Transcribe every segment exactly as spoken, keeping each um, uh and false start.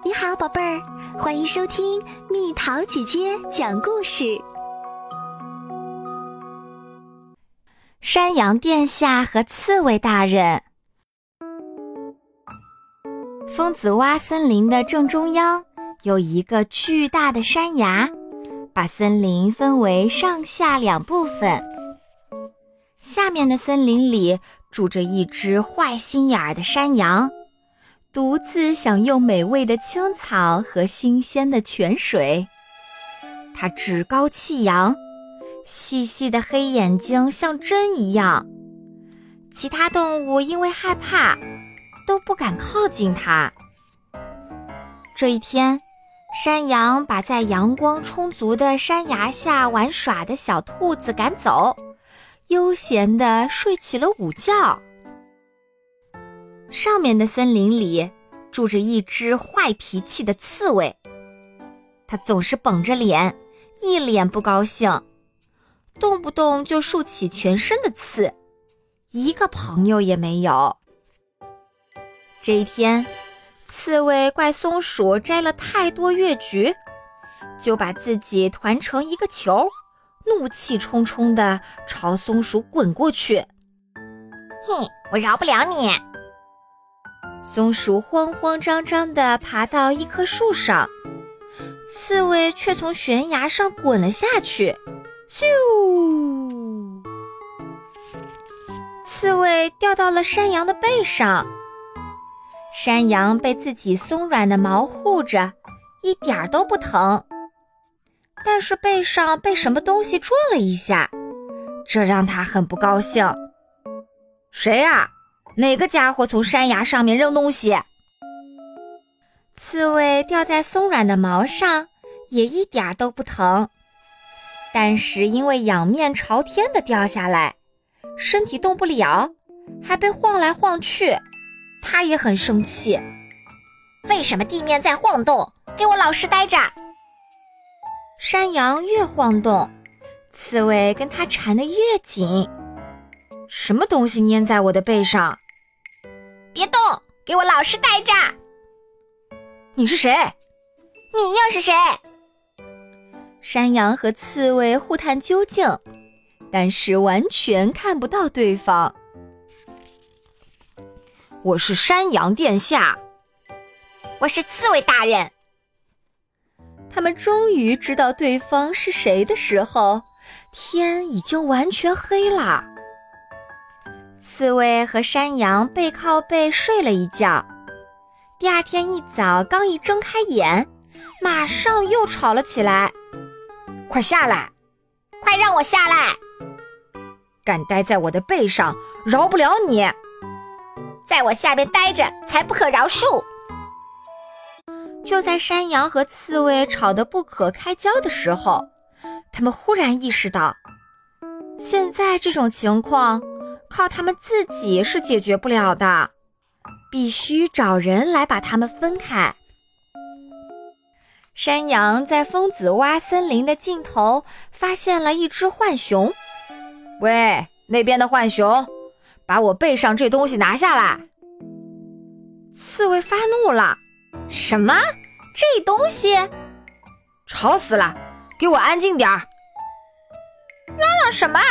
你好，宝贝儿，欢迎收听蜜桃姐姐讲故事。 山羊殿下和刺猬大人。蜂子洼森林的正中央有一个巨大的山崖，把森林分为上下两部分。下面的森林里住着一只坏心眼儿的山羊，独自享用美味的青草和新鲜的泉水。它趾高气扬，细细的黑眼睛像针一样，其他动物因为害怕都不敢靠近它。这一天，山羊把在阳光充足的山崖下玩耍的小兔子赶走，悠闲地睡起了午觉。上面的森林里住着一只坏脾气的刺猬，它总是绷着脸，一脸不高兴，动不动就竖起全身的刺，一个朋友也没有。这一天，刺猬怪松鼠摘了太多月菊，就把自己团成一个球，怒气冲冲地朝松鼠滚过去。 哼，我饶不了你！ 松鼠慌慌张张地爬到一棵树上，刺猬却从悬崖上滚了下去。咻！刺猬掉到了山羊的背上，山羊被自己松软的毛护着，一点都不疼。但是背上被什么东西撞了一下，这让他很不高兴。谁啊？哪个家伙从山崖上面扔东西？刺猬掉在松软的毛上，也一点都不疼。但是因为仰面朝天的掉下来，身体动不了，还被晃来晃去，他也很生气。 为什么地面在晃动？给我老实待着！ 山羊越晃动，刺猬跟它缠得越紧。什么东西粘在我的背上？ 别动，给我老实待着！ 你是谁？ 你又是谁？ 山羊和刺猬互探究竟，但是完全看不到对方。我是山羊殿下。 我是刺猬大人。 他们终于知道对方是谁的时候，天已经完全黑了。刺猬和山羊背靠背睡了一觉，第二天一早刚一睁开眼，马上又吵了起来。快下来！ 快让我下来！ 敢待在我的背上，饶不了你！ 在我下边待着才不可饶恕！ 就在山羊和刺猬吵得不可开交的时候，他们忽然意识到，现在这种情况靠他们自己是解决不了的，必须找人来把他们分开。山羊在蜂子洼森林的尽头发现了一只浣熊。喂，那边的浣熊，把我背上这东西拿下来！刺猬发怒了。什么？这东西？吵死了！给我安静点儿！ 嚷嚷什么？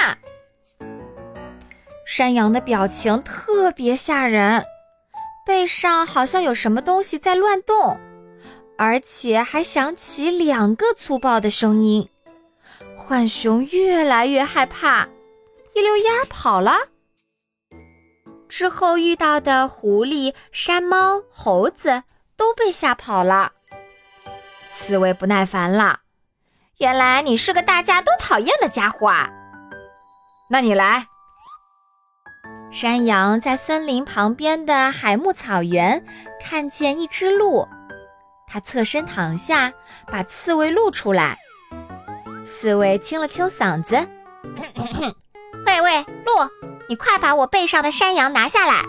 山羊的表情特别吓人，背上好像有什么东西在乱动，而且还响起两个粗暴的声音。浣熊越来越害怕，一溜烟儿跑了。之后遇到的狐狸、山猫、猴子都被吓跑了。刺猬不耐烦了， 原来你是个大家都讨厌的家伙啊！ 那你来。山羊在森林旁边的海木草原看见一只鹿，它侧身躺下，把刺猬露出来。刺猬清了清嗓子， 喂喂，鹿，你快把我背上的山羊拿下来！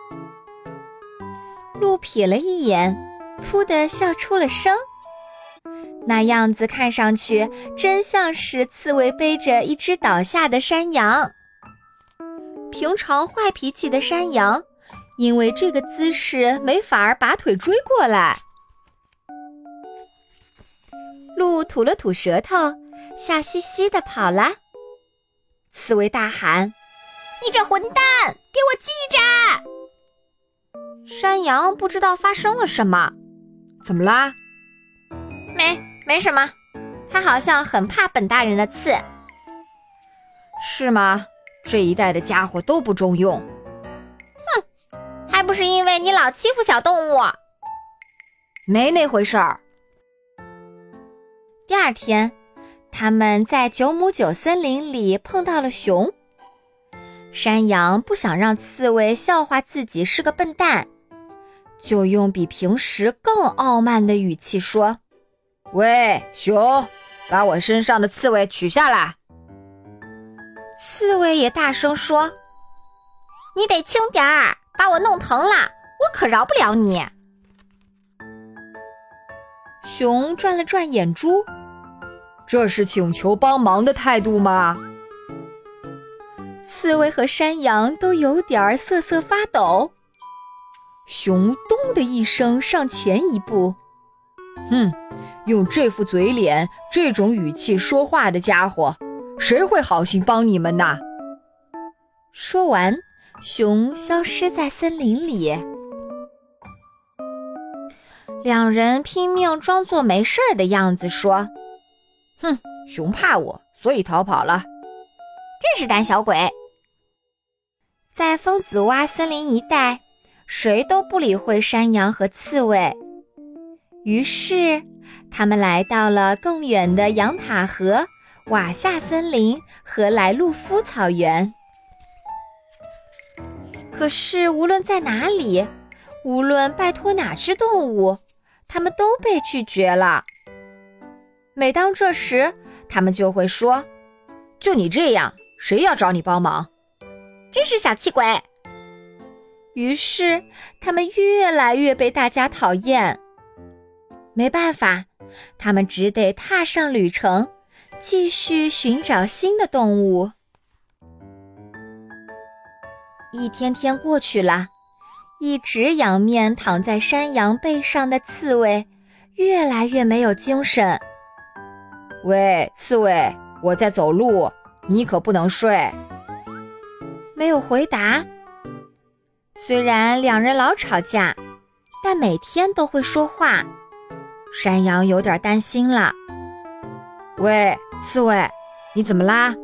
鹿瞥了一眼，噗地笑出了声。那样子看上去真像是刺猬背着一只倒下的山羊。平常坏脾气的山羊因为这个姿势没法儿拔腿追过来。 鹿吐了吐舌头，笑嘻嘻地跑了。刺猬大喊：你这混蛋，给我记着！山羊不知道发生了什么。怎么啦？ 没，没什么。他好像很怕本大人的刺。 是吗？这一带的家伙都不中用。 哼，还不是因为你老欺负小动物。 没那回事儿。第二天，他们在九亩九森林里碰到了熊。山羊不想让刺猬笑话自己是个笨蛋，就用比平时更傲慢的语气说：喂，熊，把我身上的刺猬取下来。刺猬也大声说： 你得轻点儿，把我弄疼了，我可饶不了你。 熊转了转眼珠，这是请求帮忙的态度吗？刺猬和山羊都有点瑟瑟发抖。熊咚的一声上前一步，哼，用这副嘴脸、这种语气说话的家伙，谁会好心帮你们呢？说完，熊消失在森林里。两人拼命装作没事儿的样子说：哼，熊怕我，所以逃跑了。 真是胆小鬼。 在疯子洼森林一带，谁都不理会山羊和刺猬。于是他们来到了更远的杨塔河、瓦夏森林和莱路夫草原。可是无论在哪里，无论拜托哪只动物，他们都被拒绝了。每当这时，他们就会说：就你这样，谁要找你帮忙？ 真是小气鬼。 于是他们越来越被大家讨厌。没办法，他们只得踏上旅程，继续寻找新的动物。一天天过去了，一直仰面躺在山羊背上的刺猬越来越没有精神。喂，刺猬，我在走路，你可不能睡。没有回答。虽然两人老吵架，但每天都会说话。山羊有点担心了。喂，刺猬，你怎么啦？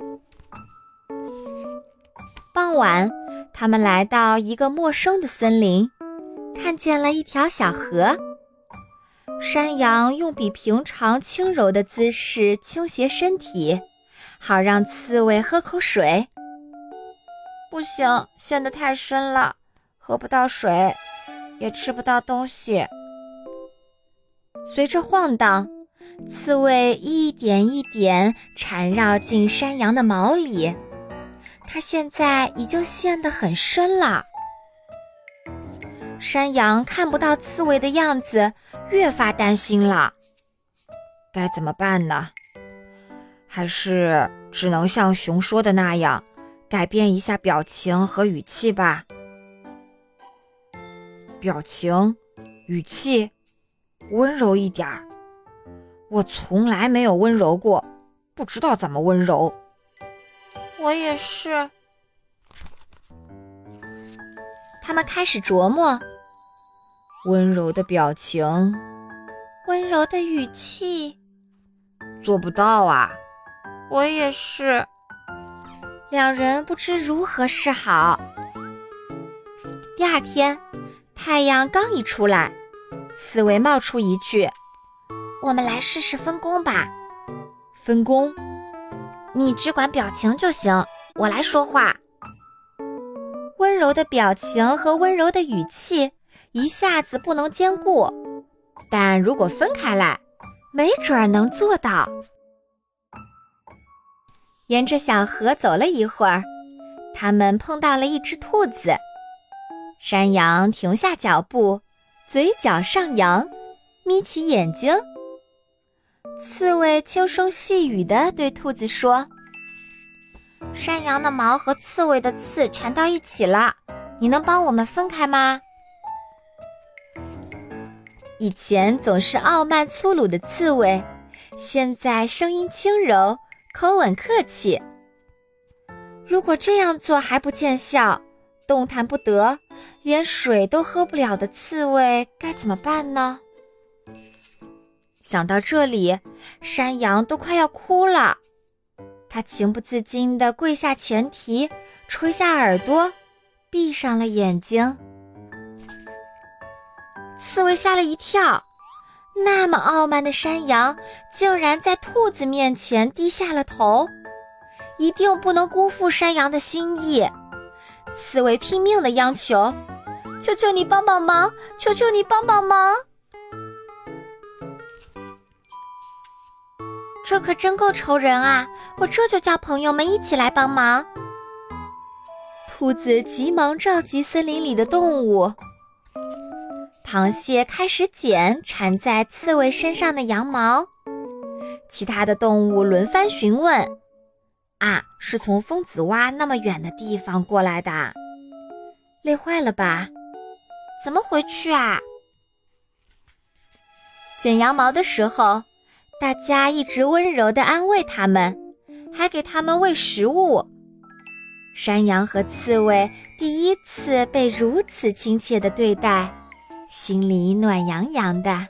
傍晚，他们来到一个陌生的森林，看见了一条小河。山羊用比平常轻柔的姿势倾斜身体，好让刺猬喝口水。不行，陷得太深了，喝不到水，也吃不到东西。随着晃荡，刺猬一点一点缠绕进山羊的毛里，它现在已经陷得很深了。山羊看不到刺猬的样子，越发担心了。该怎么办呢？还是只能像熊说的那样，改变一下表情和语气吧。表情，语气，温柔一点儿。我从来没有温柔过，不知道怎么温柔。 我也是。 他们开始琢磨，温柔的表情，温柔的语气，做不到啊。 我也是。 两人不知如何是好。第二天，太阳刚一出来，刺猬冒出一句： 我们来试试分工吧。 分工？ 你只管表情就行，我来说话。 温柔的表情和温柔的语气一下子不能兼顾，但如果分开来，没准能做到。沿着小河走了一会儿，他们碰到了一只兔子。山羊停下脚步，嘴角上扬，眯起眼睛。刺猬轻声细语地对兔子说： 山羊的毛和刺猬的刺缠到一起了，你能帮我们分开吗？ 以前总是傲慢粗鲁的刺猬， 现在声音轻柔，口吻客气。如果这样做还不见效，动弹不得，连水都喝不了的刺猬该怎么办呢？想到这里，山羊都快要哭了。他情不自禁地跪下前蹄，垂下耳朵，闭上了眼睛。刺猬吓了一跳，那么傲慢的山羊竟然在兔子面前低下了头，一定不能辜负山羊的心意。刺猬拼命地央求：求求你帮帮忙，求求你帮帮忙。这可真够愁人啊，我这就叫朋友们一起来帮忙。兔子急忙召集森林里的动物。螃蟹开始捡缠在刺猬身上的羊毛，其他的动物轮番询问：啊，是从蜂子洼那么远的地方过来的，累坏了吧？怎么回去啊？剪羊毛的时候，大家一直温柔地安慰他们，还给他们喂食物。山羊和刺猬第一次被如此亲切地对待，心里暖洋洋的。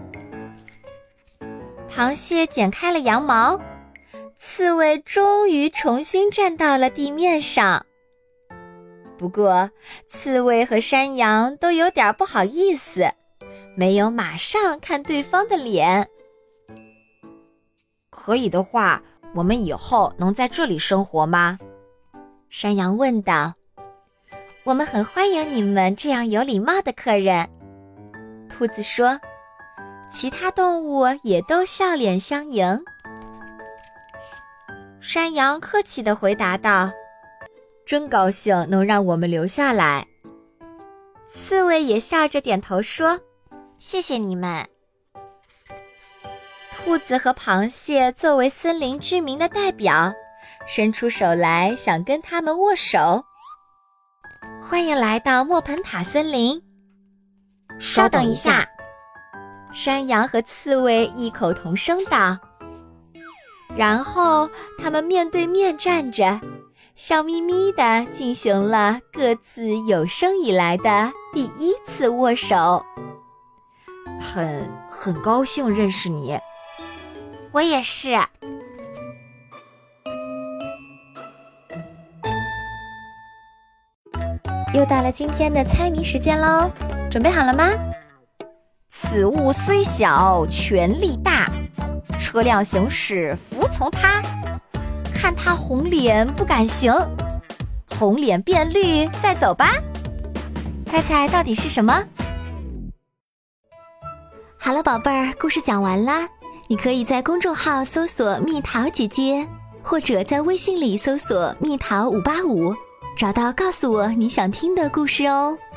螃蟹剪开了羊毛，刺猬终于重新站到了地面上。不过，刺猬和山羊都有点不好意思，没有马上看对方的脸。可以的话，我们以后能在这里生活吗？山羊问道。我们很欢迎你们这样有礼貌的客人，兔子说。其他动物也都笑脸相迎。山羊客气地回答道：真高兴能让我们留下来。刺猬也笑着点头说：谢谢你们。兔子和螃蟹作为森林居民的代表，伸出手来想跟他们握手。欢迎来到莫盆塔森林。稍等一下，山羊和刺猬异口同声道。然后他们面对面站着，笑眯眯地进行了各自有生以来的第一次握手。很很高兴认识你。我也是。又到了今天的猜谜时间喽，准备好了吗？此物虽小，权力大，车辆行驶服从它，看它红脸不敢行，红脸变绿再走吧。猜猜到底是什么？ 好了，宝贝儿，故事讲完啦。你可以在公众号搜索蜜桃姐姐，或者在微信里搜索蜜桃五八五，找到告诉我你想听的故事哦。